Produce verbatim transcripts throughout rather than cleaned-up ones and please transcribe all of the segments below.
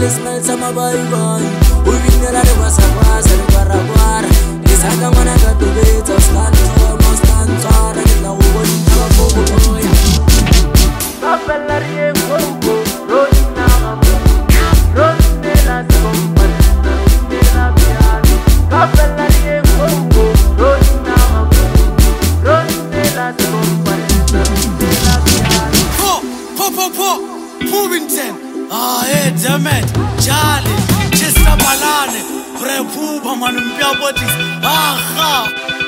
smells sama bye bye. Uvinela de wasa wasa de kwara kwara. Isaka mana katubeta stand to mo stand tsara na uboni na bobo boy. Kapelari ngogo roina ngamo. Ronela sombal ronela piano. Kapelari ngogo roina ngamo. Ronela sombal ronela piano. Po po po po Pubinten. Ah, hey, damn it, Charlie, just a balane, Prepuba, man, Piabotis, aha.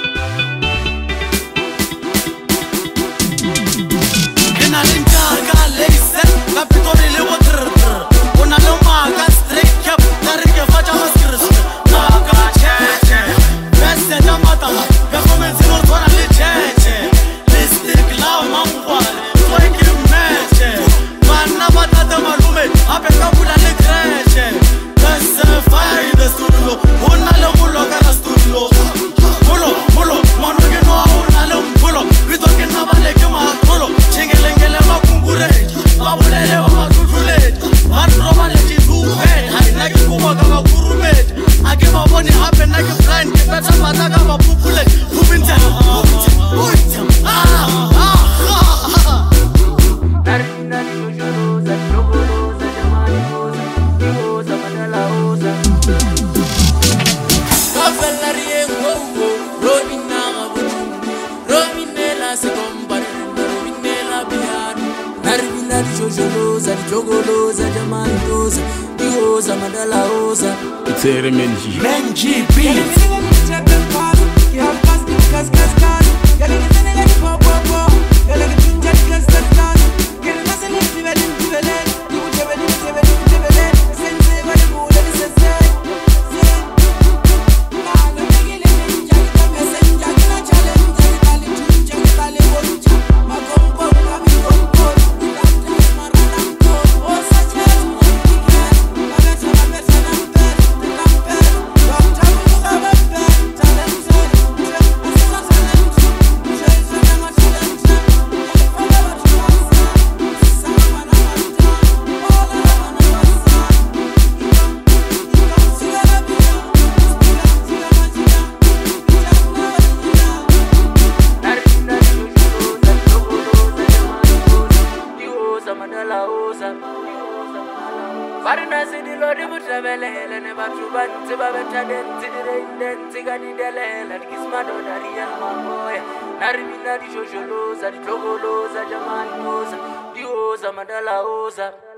In a linkaga, lace, Capitoli, water, on a lomaga, straight cap, Tarika Fajamas Christ, Naga, Cheche, Best and Amatama, government is not one of the Cheche, Listic Lama, like you match. Manabata the malume, apekabula le creche. That's fire in the studio. Una le mulo kana studio. Mulo, mulo, manu que no una le mulo. We talking about le que ma mulo. Chingelengele makungure. Babulele wa makutule. Matroba le chitu he. Hai na ke kuba kama kurume. Ake maboni happen na ke blind. Ke peta mata kama pupule. Pupinte, pupinte, pupinte. Ah, ah, ah. It's a Menji. Menji beat. Barina sidi lodi mutavele ne batuban tiba betaden tidire den tigani dele kismado daria mamoya naribina di shojoloza di togoloza jamani oza di oza madala oza.